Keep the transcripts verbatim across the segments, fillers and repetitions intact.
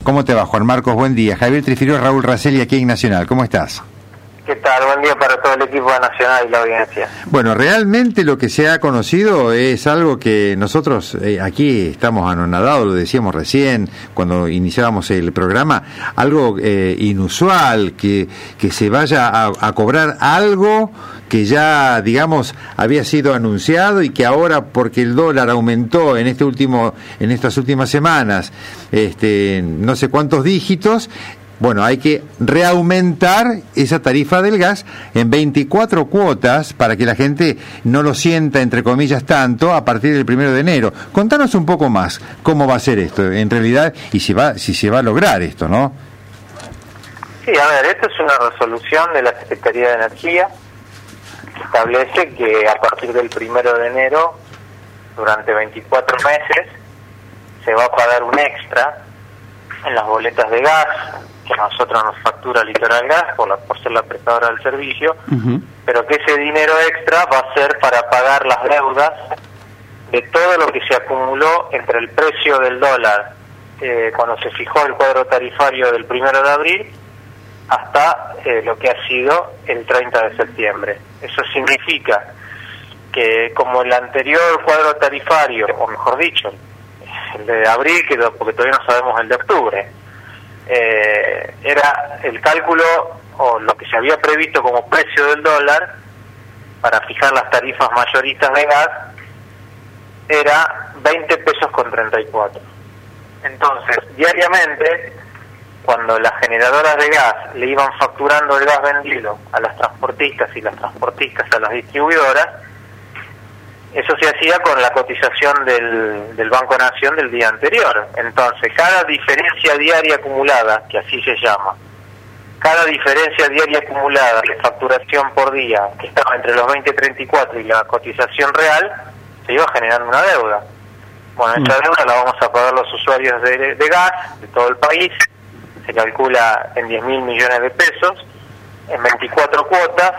¿Cómo te va, Juan Marcos? Buen día. Javier Trifirió, Raúl Raselli, aquí en Nacional. ¿Cómo estás? ¿Qué tal? Buen día para todo el equipo de Nacional y la audiencia. Bueno, realmente lo que se ha conocido es algo que nosotros eh, aquí estamos anonadados, lo decíamos recién cuando iniciábamos el programa, algo eh, inusual, que, que se vaya a, a cobrar algo que ya, digamos, había sido anunciado y que ahora, porque el dólar aumentó en este último, en estas últimas semanas, este, no sé cuántos dígitos. Bueno, hay que reaumentar esa tarifa del gas en veinticuatro cuotas para que la gente no lo sienta, entre comillas, tanto a partir del primero de enero. Contanos un poco más cómo va a ser esto, en realidad, y si va, si se va a lograr esto, ¿no? Sí, a ver, esto es una resolución de la Secretaría de Energía que establece que a partir del primero de enero, durante veinticuatro meses, se va a pagar un extra en las boletas de gas que a nosotros nos factura Litoral Gas por, la, por ser la prestadora del servicio, uh-huh. pero que ese dinero extra va a ser para pagar las deudas de todo lo que se acumuló entre el precio del dólar eh, cuando se fijó el cuadro tarifario del primero de abril hasta eh, lo que ha sido el treinta de septiembre. Eso significa que como el anterior cuadro tarifario, o mejor dicho, el de abril, que porque todavía no sabemos el de octubre, eh, era el cálculo o lo que se había previsto como precio del dólar para fijar las tarifas mayoristas de gas era veinte pesos con treinta y cuatro. Entonces, diariamente, cuando las generadoras de gas le iban facturando el gas vendido a las transportistas y las transportistas a las distribuidoras, eso se hacía con la cotización del, del Banco Nación del día anterior. Entonces, cada diferencia diaria acumulada, que así se llama, cada diferencia diaria acumulada de facturación por día, que estaba entre los veinte treinta y cuatro y la cotización real, se iba generando una deuda. Bueno, esta deuda la vamos a pagar los usuarios de, de gas de todo el país, se calcula en diez mil millones de pesos, en veinticuatro cuotas,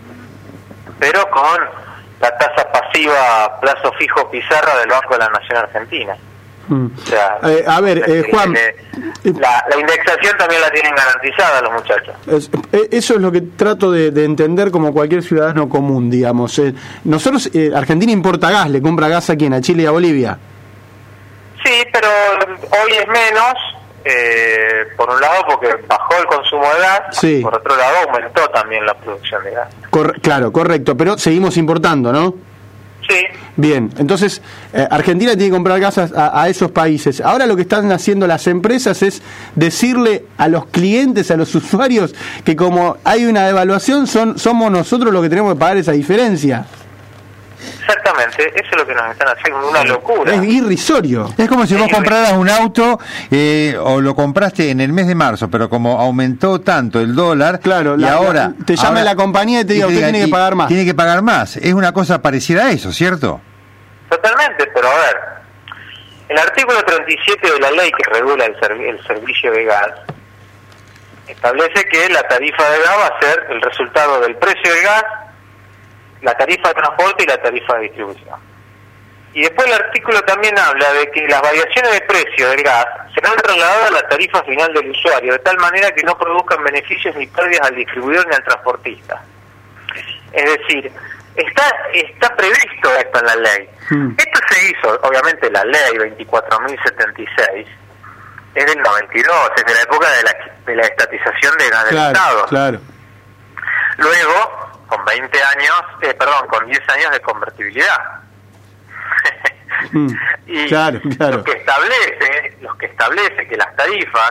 pero con la tasa pasiva plazo fijo pizarra del Banco de la Nación Argentina. Mm. O sea, eh, a ver, eh, Juan, la, la indexación también la tienen garantizada los muchachos. Es, eso es lo que trato de, de entender como cualquier ciudadano común, digamos. Eh, nosotros, eh, Argentina importa gas, le compra gas a quién, a Chile y a Bolivia. Sí, pero hoy es menos. Eh, por un lado porque bajó el consumo de gas, sí. Por otro lado aumentó también la producción de gas. Cor- claro, correcto, pero seguimos importando, ¿no? Sí. Bien, entonces eh, Argentina tiene que comprar gas a, a esos países. Ahora lo que están haciendo las empresas es decirle a los clientes, a los usuarios, que como hay una devaluación, son somos nosotros los que tenemos que pagar esa diferencia. Exactamente, eso es lo que nos están haciendo, una locura. Es irrisorio. Es como si vos compraras un auto eh, o lo compraste en el mes de marzo, pero como aumentó tanto el dólar, claro, y la, ahora la, te llama ahora, la compañía y te diga, usted tiene que pagar más. Tiene que pagar más. Es una cosa parecida a eso, ¿cierto? Totalmente, pero a ver, el artículo treinta y siete de la ley que regula el, serv- el servicio de gas establece que la tarifa de gas va a ser el resultado del precio del gas, la tarifa de transporte y la tarifa de distribución. Y después el artículo también habla de que las variaciones de precio del gas serán trasladadas a la tarifa final del usuario, de tal manera que no produzcan beneficios ni pérdidas al distribuidor ni al transportista. Es decir, está está previsto esto en la ley. Hmm. Esto se hizo, obviamente la ley veinticuatro mil setenta y seis es del noventa y dos, es de la época de la, de la estatización de gas del claro, Estado. Claro. Luego, con veinte años, eh, perdón, con diez años de convertibilidad. mm, y claro, claro. lo que establece, los que establece que las tarifas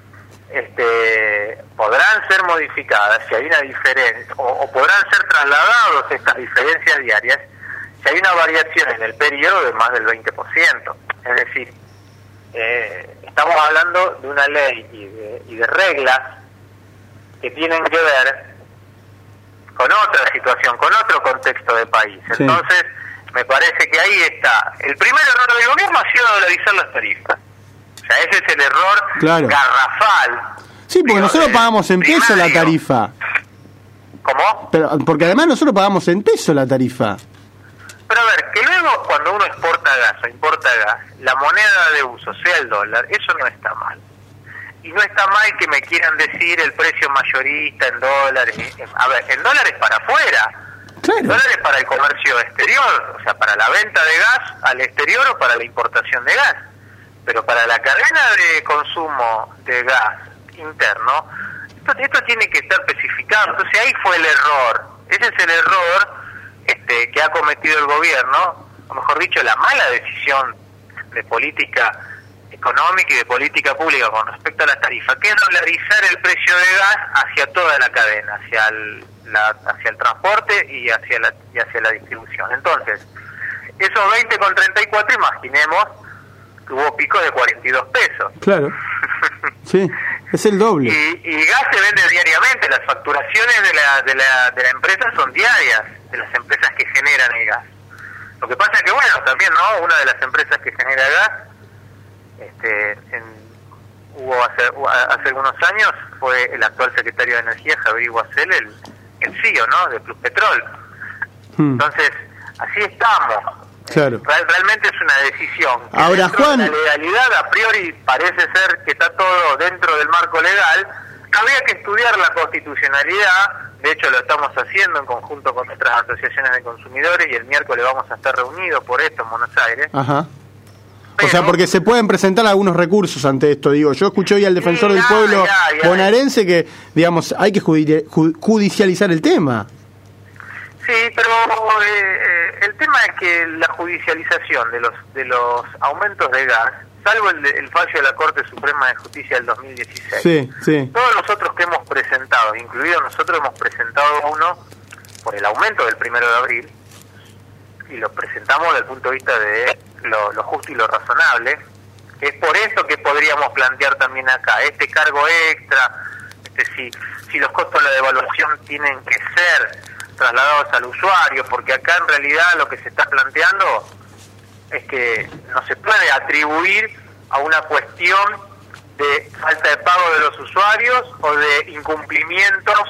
este, podrán ser modificadas si hay una diferencia, o, o podrán ser trasladados estas diferencias diarias si hay una variación en el periodo de más del veinte por ciento. Es decir, eh, estamos hablando de una ley y de, y de reglas que tienen que ver con otra situación, con otro contexto de país. Sí. Entonces, me parece que ahí está. El primer error del gobierno ha sido dolarizar las tarifas. O sea, ese es el error claro. garrafal. Sí, porque digo, nosotros pagamos en peso la tarifa. ¿Cómo? Pero porque además nosotros pagamos en peso la tarifa. Pero a ver, que luego cuando uno exporta gas o importa gas, la moneda de uso sea el dólar, eso no está mal. y no está mal que me quieran decir el precio mayorista en dólares. A ver, en dólares para afuera, claro. En dólares para el comercio exterior, o sea, para la venta de gas al exterior o para la importación de gas. Pero para la cadena de consumo de gas interno, esto, esto tiene que estar especificado. Entonces ahí fue el error. Ese es el error este, que ha cometido el gobierno, o mejor dicho, la mala decisión de política económica y de política pública con respecto a las tarifas, que es dolarizar el precio de gas hacia toda la cadena, hacia el, la, hacia el transporte y hacia la, y hacia la distribución. Entonces, esos veinte con treinta y cuatro, imaginemos que hubo picos de cuarenta y dos pesos. Claro. Sí, es el doble. Y, y gas se vende diariamente, las facturaciones de la, de la, de la empresa son diarias, de las empresas que generan el gas. Lo que pasa es que, bueno, también, ¿no? Una de las empresas que genera gas, este, en, hubo hace, hace algunos años, fue el actual secretario de Energía, Javier Iguacel, el, el C E O, ¿no? De Pluspetrol. Hmm. Entonces, así estamos. Claro. Real, realmente es una decisión. Ahora, Juan, la legalidad a priori parece ser que está todo dentro del marco legal. Habría que estudiar la constitucionalidad. De hecho, lo estamos haciendo en conjunto con nuestras asociaciones de consumidores y el miércoles vamos a estar reunidos por esto en Buenos Aires. Ajá. Pero, o sea, porque se pueden presentar algunos recursos ante esto, digo. Yo escuché hoy al defensor sí, del ya, pueblo ya, ya, bonaerense que, digamos, hay que judicializar el tema. Sí, pero eh, el tema es que la judicialización de los de los aumentos de gas, salvo el, el fallo de la Corte Suprema de Justicia del dos mil dieciséis, sí, sí. Todos los otros que hemos presentado, incluido nosotros, hemos presentado uno por el aumento del primero de abril, y lo presentamos desde el punto de vista de lo, lo justo y lo razonable. Es por eso que podríamos plantear también acá este cargo extra, este si, si los costos de la devaluación tienen que ser trasladados al usuario, porque acá en realidad lo que se está planteando es que no se puede atribuir a una cuestión de falta de pago de los usuarios o de incumplimientos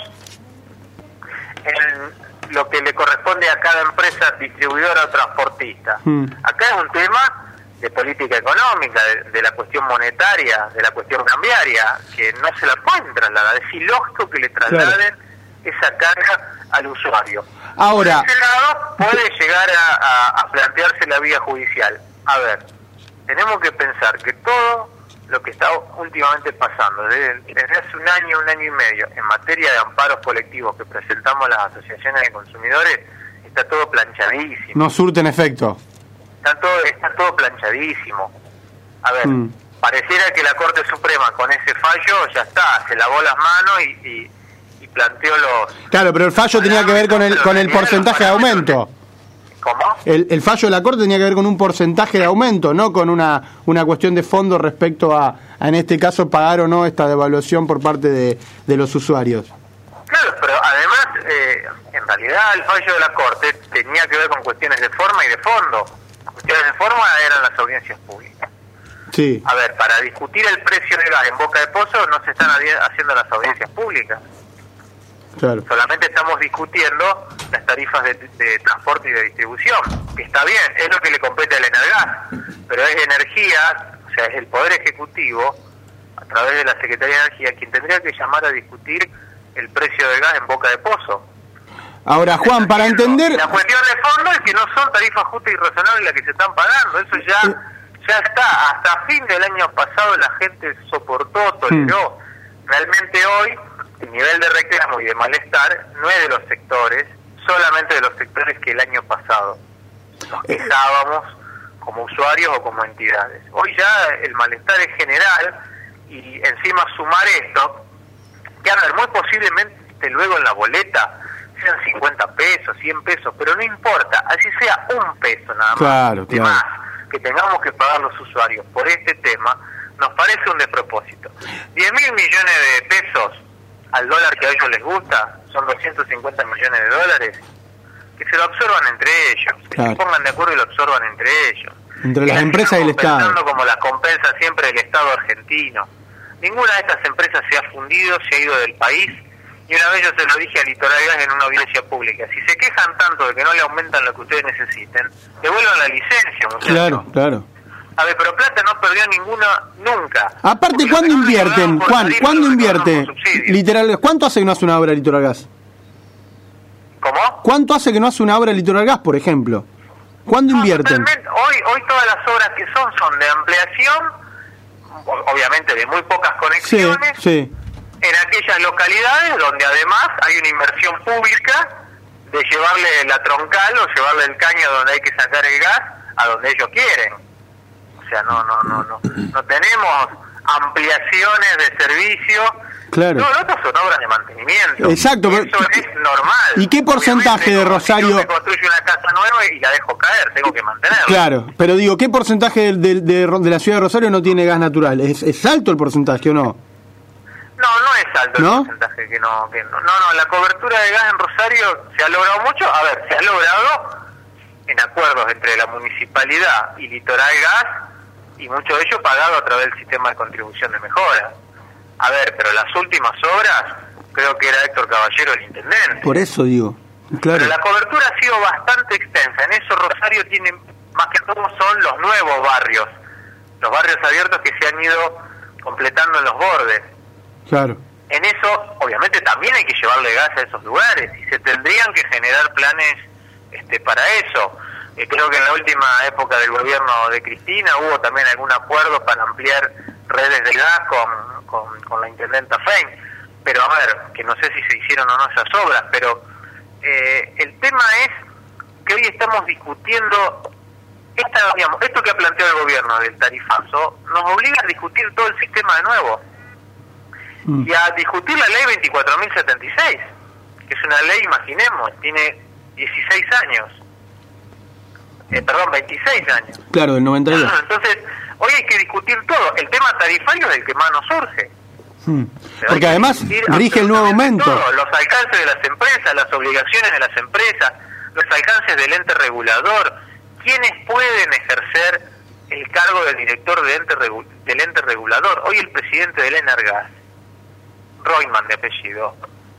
en lo que le corresponde a cada empresa distribuidora o transportista. Mm. Acá es un tema de política económica, de, de la cuestión monetaria, de la cuestión cambiaria, que no se la pueden trasladar. Es ilógico que le trasladen claro. esa carga al usuario. Ahora, por ese lado puede llegar a, a, a plantearse la vía judicial. A ver, tenemos que pensar que todo lo que está últimamente pasando, desde, desde hace un año, un año y medio, en materia de amparos colectivos que presentamos las asociaciones de consumidores, está todo planchadísimo. No surten efecto. Está todo, está todo planchadísimo. A ver, mm. pareciera que la Corte Suprema con ese fallo ya está, se lavó las manos y... y planteó los... Claro, pero el fallo tenía que ver con el con el porcentaje de aumento. ¿Cómo? El, el fallo de la Corte tenía que ver con un porcentaje de aumento, no con una una cuestión de fondo respecto a, a en este caso, pagar o no esta devaluación por parte de, de los usuarios. Claro, pero además, eh, en realidad el fallo de la Corte tenía que ver con cuestiones de forma y de fondo. Cuestiones de forma eran las audiencias públicas. Sí. A ver, para discutir el precio del gas en Boca de Pozo no se están haciendo las audiencias públicas. Claro. Solamente estamos discutiendo las tarifas de, de transporte y de distribución, que está bien, es lo que le compete al Energas, pero es energía, o sea, es el Poder Ejecutivo, a través de la Secretaría de Energía, quien tendría que llamar a discutir el precio del gas en Boca de Pozo. Ahora, Juan, para entender... La cuestión de fondo es que no son tarifas justas y razonables las que se están pagando, eso ya, ya está, hasta fin del año pasado la gente soportó, toleró, hmm. realmente hoy... El nivel de reclamo y de malestar no es de los sectores, solamente de los sectores que el año pasado nos quejábamos como usuarios o como entidades. Hoy ya el malestar es general y encima sumar esto, que a ver, muy posiblemente luego en la boleta sean cincuenta pesos, cien pesos, pero no importa, así sea un peso nada más, claro, de claro. más que tengamos que pagar los usuarios por este tema, nos parece un despropósito. diez mil millones de pesos al dólar que a ellos les gusta, son doscientos cincuenta millones de dólares, que se lo absorban entre ellos, que claro. se pongan de acuerdo y lo absorban entre ellos. Entre las empresas y el Estado. Como las compensa siempre el Estado argentino. Ninguna de estas empresas se ha fundido, se ha ido del país, y una vez yo se lo dije a Litoral Gas en una audiencia pública. Si se quejan tanto de que no le aumentan lo que ustedes necesiten, devuelvan la licencia, muchachos. Claro, claro. A ver, pero Plata no perdió ninguna nunca. Aparte, ¿cuándo invierten, Juan? ¿Cuándo invierte Litoral Gas? ¿Cuánto hace que no hace una obra Litoral Gas? ¿Cómo? ¿Cuánto hace que no hace una obra Litoral Gas, por ejemplo? ¿Cuándo no, invierten? Hoy, hoy todas las obras que son son de ampliación, obviamente de muy pocas conexiones, sí, sí. en aquellas localidades donde además hay una inversión pública de llevarle la troncal o llevarle el caño donde hay que sacar el gas a donde ellos quieren. O sea, no, no, no, no, no tenemos ampliaciones de servicio. Claro. No, lo otro son obras de mantenimiento. Exacto. Eso pero, es normal. ¿Y qué porcentaje Obviamente, de Rosario? Si yo me construyo una casa nueva y la dejo caer, tengo que mantenerla. Claro, pero digo, ¿qué porcentaje de, de, de, de la ciudad de Rosario no tiene gas natural? ¿Es, es alto el porcentaje o no? No, no es alto ¿No? el porcentaje que no, que no. No, no, la cobertura de gas en Rosario se ha logrado mucho. A ver, se ha logrado en acuerdos entre la municipalidad y Litoral Gas, y mucho de ello pagado a través del sistema de contribución de mejora. A ver, pero las últimas obras, creo que era Héctor Caballero el intendente. Por eso digo, claro. Pero la cobertura ha sido bastante extensa. En eso Rosario tiene, más que todo, son los nuevos barrios. Los barrios abiertos que se han ido completando en los bordes. Claro. En eso, obviamente, también hay que llevarle gas a esos lugares y se tendrían que generar planes este, para eso. Eh, creo que en la última época del gobierno de Cristina hubo también algún acuerdo para ampliar redes de gas con, con, con la intendenta Fein. Pero a ver, que no sé si se hicieron o no esas obras, pero eh, el tema es que hoy estamos discutiendo esta, digamos, esto que ha planteado el gobierno del tarifazo, nos obliga a discutir todo el sistema de nuevo. Y a discutir la ley veinticuatro mil setenta y seis, que es una ley, imaginemos, tiene dieciséis años. Eh, perdón, veintiséis años. Claro, del noventa y dos. Entonces, hoy hay que discutir todo. El tema tarifario es el que más nos surge. Hmm. Porque además rige el nuevo aumento. Todo, los alcances de las empresas, las obligaciones de las empresas, los alcances del ente regulador, quiénes pueden ejercer el cargo del director del ente, regu del ente regulador. Hoy el presidente del Energas, Royman de apellido,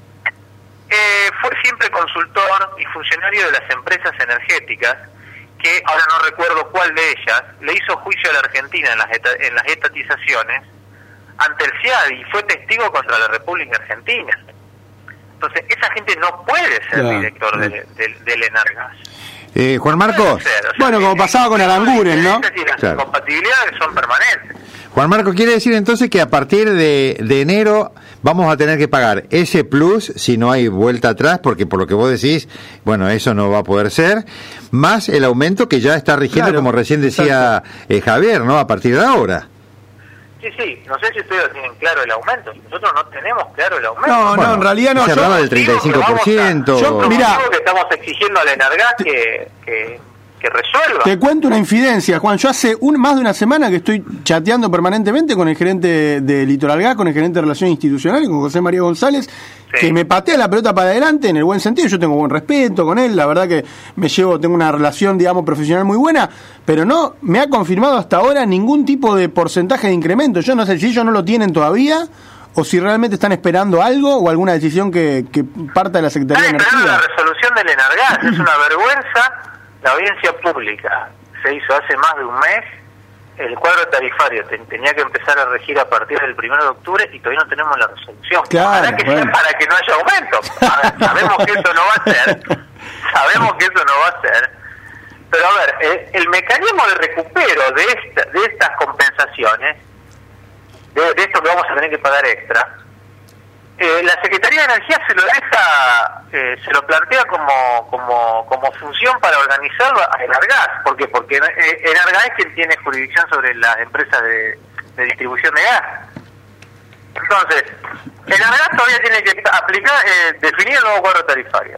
eh, fue siempre consultor y funcionario de las empresas energéticas, que ahora no recuerdo cuál de ellas, le hizo juicio a la Argentina en las, en las estatizaciones ante el C I A D y fue testigo contra la República Argentina. Entonces, esa gente no puede ser claro, director claro. del, del, del Energas. Eh, Juan Marcos. Ser, o sea, bueno, como pasaba con Aranguren, ¿no? Y las claro. incompatibilidades son permanentes. Juan Marcos, quiere decir entonces que a partir de, de enero vamos a tener que pagar ese plus si no hay vuelta atrás, porque por lo que vos decís, bueno, eso no va a poder ser, más el aumento que ya está rigiendo, claro, como recién decía eh, Javier, ¿no? A partir de ahora. Sí, sí, no sé si ustedes tienen claro el aumento, nosotros no tenemos claro el aumento. No, bueno, no, en realidad no. Se hablaba del treinta y cinco por ciento. A, yo, mirá, que estamos exigiendo al Energas que, que, que resuelva. Te cuento una infidencia, Juan. Yo hace un, más de una semana que estoy chateando permanentemente con el gerente de, de Litoral Gas, con el gerente de Relaciones Institucionales, con José María González, sí, que me patea la pelota para adelante en el buen sentido. Yo tengo buen respeto con él, la verdad que me llevo, tengo una relación, digamos, profesional muy buena, pero no me ha confirmado hasta ahora ningún tipo de porcentaje de incremento. Yo no sé si ellos no lo tienen todavía o si realmente están esperando algo o alguna decisión que, que parta de la Secretaría de Energía. Están esperando la resolución del Energas, es una vergüenza. La audiencia pública se hizo hace más de un mes, el cuadro tarifario te, tenía que empezar a regir a partir del primero de octubre y todavía no tenemos la resolución. Claro, Ojalá que bueno. sea para que no haya aumento. A ver, sabemos que eso no va a ser, sabemos que eso no va a ser, pero a ver, el, el mecanismo de recupero de, esta, de estas compensaciones, de, de esto que vamos a tener que pagar extra, Eh, la Secretaría de Energía se lo deja, eh, se lo plantea como como como función para organizarlo a Energas. ¿Por qué? Porque eh, Energas es quien tiene jurisdicción sobre las empresas de, de distribución de gas. Entonces, Energas todavía tiene que aplicar, eh, definir el nuevo cuadro tarifario.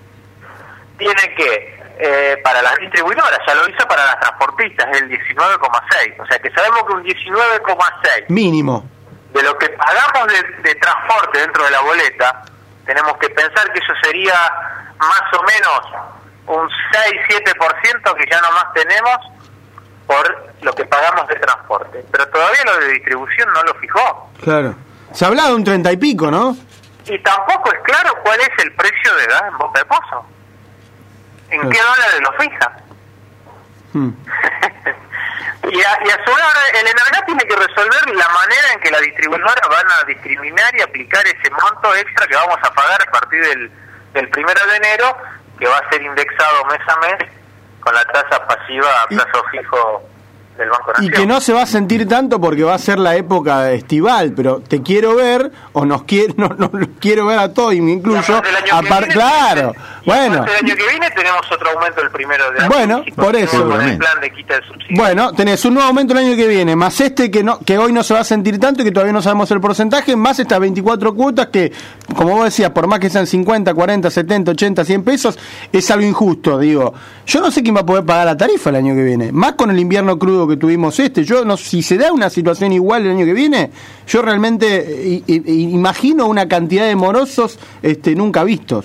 Tiene que, eh, para las distribuidoras, ya lo hizo para las transportistas, es el diecinueve coma seis. O sea que sabemos que un diecinueve coma seis mínimo de lo que pagamos de, de transporte dentro de la boleta, tenemos que pensar que eso sería más o menos un seis siete por ciento que ya nomás tenemos por lo que pagamos de transporte. Pero todavía lo de distribución no lo fijó. Claro. Se hablaba de un treinta y pico, ¿no? Y tampoco es claro cuál es el precio de gas en Boca de Pozo. ¿En claro. qué dólares lo fija? Hmm. Y a, y a su vez ahora el Enargas tiene que resolver la manera en que las distribuidoras van a discriminar y aplicar ese monto extra que vamos a pagar a partir del, del primero de enero, que va a ser indexado mes a mes con la tasa pasiva a plazo fijo del Banco Nación. Y que no se va a sentir tanto porque va a ser la época estival, pero te quiero ver, o nos quiero, no, no, quiero ver a todos, y me incluyo, a par, viene, claro, bueno. El año que viene tenemos otro aumento el primero de abril. Bueno, por eso. Con el plan de quita de subsidio. Bueno, tenés un nuevo aumento el año que viene, más este que no que hoy no se va a sentir tanto y que todavía no sabemos el porcentaje, más estas veinticuatro cuotas que, como vos decías, por más que sean cincuenta, cuarenta, setenta, ochenta, cien pesos, es algo injusto, digo. Yo no sé quién va a poder pagar la tarifa el año que viene, más con el invierno crudo que tuvimos este. Yo no, si se da una situación igual el año que viene, yo realmente i, i, imagino una cantidad de morosos este, nunca vistos.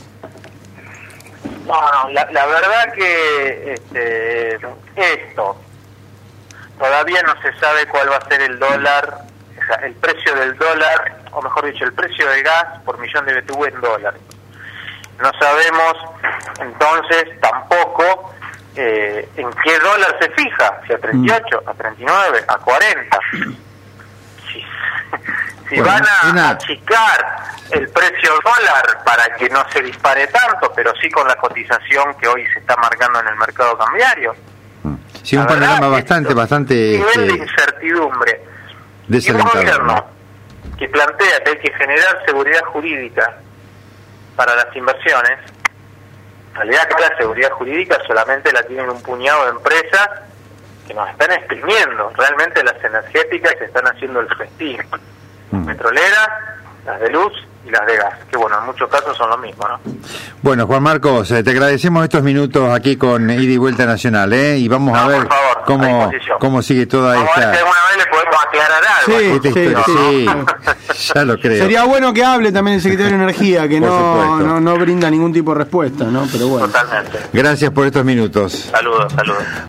No, no, la, la verdad que este, esto todavía no se sabe cuál va a ser el dólar, o sea, el precio del dólar, o mejor dicho, el precio del gas por millón de B T U en dólares. No sabemos entonces tampoco Eh, en qué dólar se fija, si a treinta y ocho, a treinta y nueve, a cuarenta. Si, si bueno, van a una... achicar el precio dólar para que no se dispare tanto, pero sí con la cotización que hoy se está marcando en el mercado cambiario. Sí, un panorama bastante, esto, bastante... nivel este... de incertidumbre. Y un gobierno que plantea que hay que generar seguridad jurídica para las inversiones. En realidad acá la seguridad jurídica solamente la tienen un puñado de empresas que nos están exprimiendo. Realmente las energéticas están haciendo el festín. Mm. Petroleras, las de luz y las de gas, que bueno, en muchos casos son lo mismo, ¿no? Bueno, Juan Marcos, te agradecemos estos minutos aquí con Ida y Vuelta Nacional, ¿eh? Y vamos no, a ver favor, cómo, cómo sigue toda vamos esta... a ver si alguna vez le podemos aclarar algo. Sí, esta sí, historia, sí, ya lo creo. Sería bueno que hable también el secretario de Energía, que no, no, no brinda ningún tipo de respuesta, ¿no? Pero bueno. Totalmente. Gracias por estos minutos. Saludos, saludos.